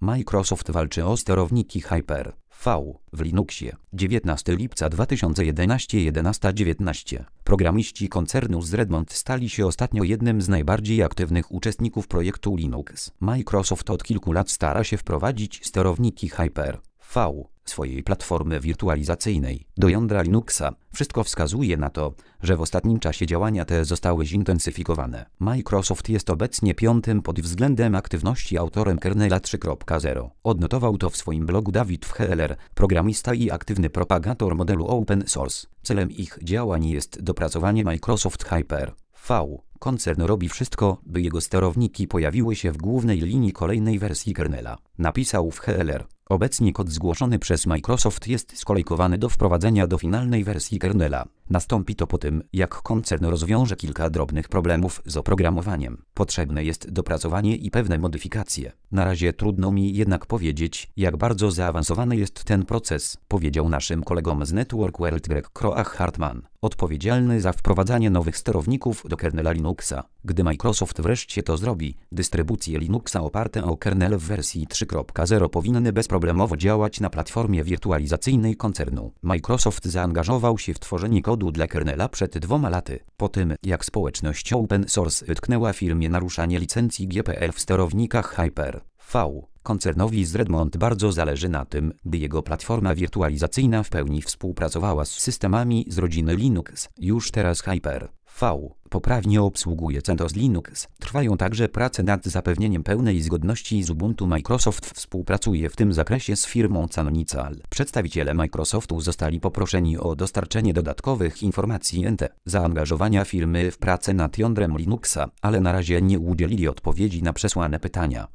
Microsoft walczy o sterowniki Hyper-V w Linuxie. 19 lipca 2011 11:19. Programiści koncernu z Redmond stali się ostatnio jednym z najbardziej aktywnych uczestników projektu Linux. Microsoft od kilku lat stara się wprowadzić sterowniki Hyper-V swojej platformy wirtualizacyjnej do jądra Linuxa. Wszystko wskazuje na to, że w ostatnim czasie działania te zostały zintensyfikowane. Microsoft jest obecnie piątym pod względem aktywności autorem kernela 3.0. Odnotował to w swoim blogu David Wheeler, programista i aktywny propagator modelu open source. Celem ich działań jest dopracowanie Microsoft Hyper-V. Koncern robi wszystko, by jego sterowniki pojawiły się w głównej linii kolejnej wersji kernela. Napisał Wheeler. Obecnie kod zgłoszony przez Microsoft jest skolejkowany do wprowadzenia do finalnej wersji kernela. Nastąpi to po tym, jak koncern rozwiąże kilka drobnych problemów z oprogramowaniem. Potrzebne jest dopracowanie i pewne modyfikacje. Na razie trudno mi jednak powiedzieć, jak bardzo zaawansowany jest ten proces, powiedział naszym kolegom z Network World Greg Kroah-Hartman, odpowiedzialny za wprowadzanie nowych sterowników do kernela Linuxa. Gdy Microsoft wreszcie to zrobi, dystrybucje Linuxa oparte o kernel w wersji 3.0 powinny bezproblemowo działać na platformie wirtualizacyjnej koncernu. Microsoft zaangażował się w tworzenie kodu dla kernela przed 2 laty, po tym jak społeczność open source wytknęła firmie naruszanie licencji GPL w sterownikach Hyper-V. Koncernowi z Redmond bardzo zależy na tym, by jego platforma wirtualizacyjna w pełni współpracowała z systemami z rodziny Linux. Już teraz Hyper-V poprawnie obsługuje CentOS Linux. Trwają także prace nad zapewnieniem pełnej zgodności z Ubuntu. Microsoft współpracuje w tym zakresie z firmą Canonical. Przedstawiciele Microsoftu zostali poproszeni o dostarczenie dodatkowych informacji na zaangażowania firmy w pracę nad jądrem Linuxa, ale na razie nie udzielili odpowiedzi na przesłane pytania.